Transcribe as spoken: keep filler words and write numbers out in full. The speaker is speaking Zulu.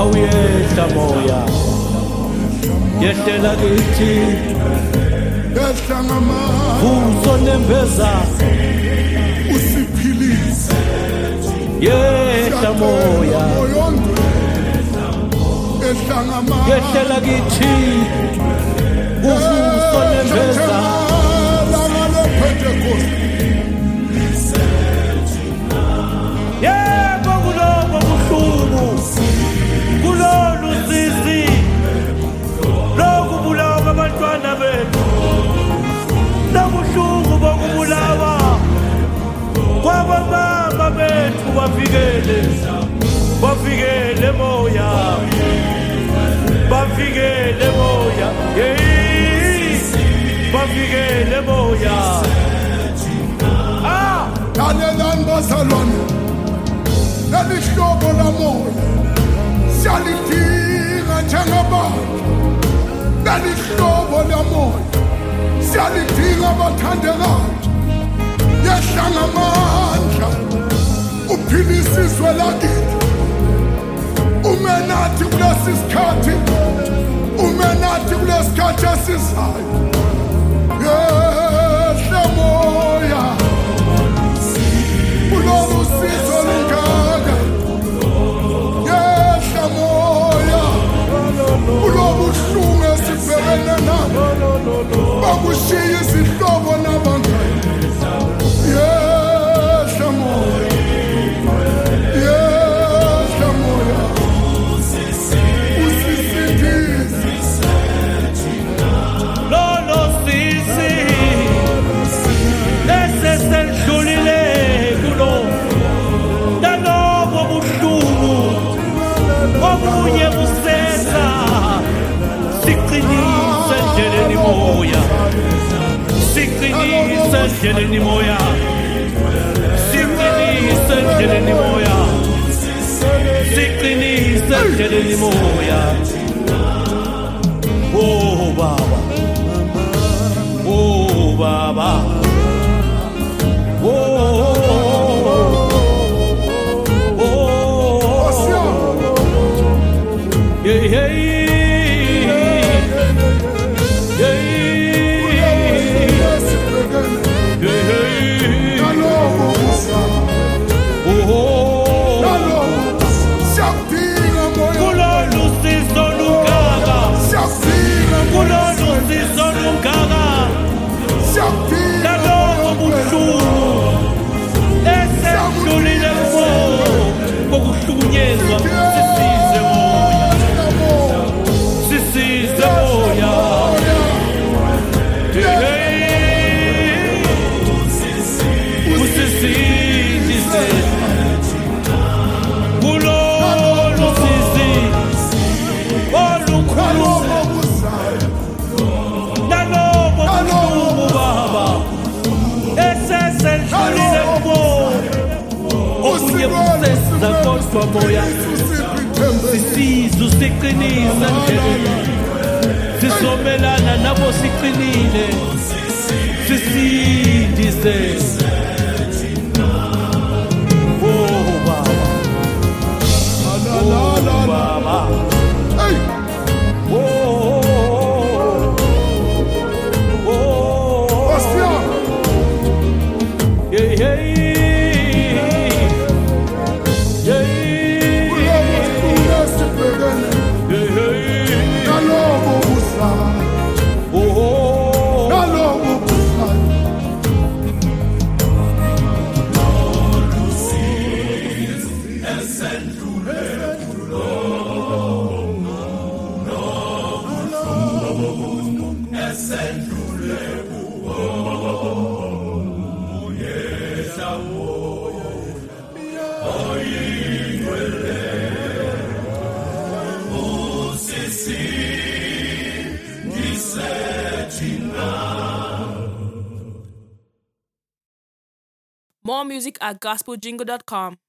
awuyehla moya yehlela kithi yehla ngamandla vuso nembeza usiphilise yehla moya yehla ngamandla yehlela kithi uvuso nembeza yebo kulobo buhlungu kulolu sisi lokubulawa abantwana bethu lobuhlungu bokubulawa kwabamama bethu bafikele bafikele moya bafikele moya bafikele moya ah Kanelani bazalwane lelihlobo lamoya siyalidinga njengabantu lelihlobo lamoya siyalidinga abathandekayo yehla ngamandla uphilisa izwe lakithi ume nathi kulesi sikhathi ume nathi kulesi sikhathi esizayo yehla moya kulolu sizo lungaka yehla moya kulobuhlungu esibhekene nabo bakushiya izihlobo nabangani yehla moya yehla moya usisindise lolo sisi lesesedlulile kulo lalobo buhlungu obunye busesa siqinise endleleni moya siqinise endleleni moya siqinise endleleni moya siqinise endleleni moya oh baba oh baba oh oh yeah yeah Bokuhlukunyezwa sisize moya sisize moya usisindise kulolu sisi olukhulu nalobo buhlungu baba esesedlulile kubo okunye busesa kodwa moya sisizwe siqinise endleleni sisomelana nabo siqinile sisindise oh baba oh baba hey oh oh Ostia yeah yeah More music at gospel jingle dot com.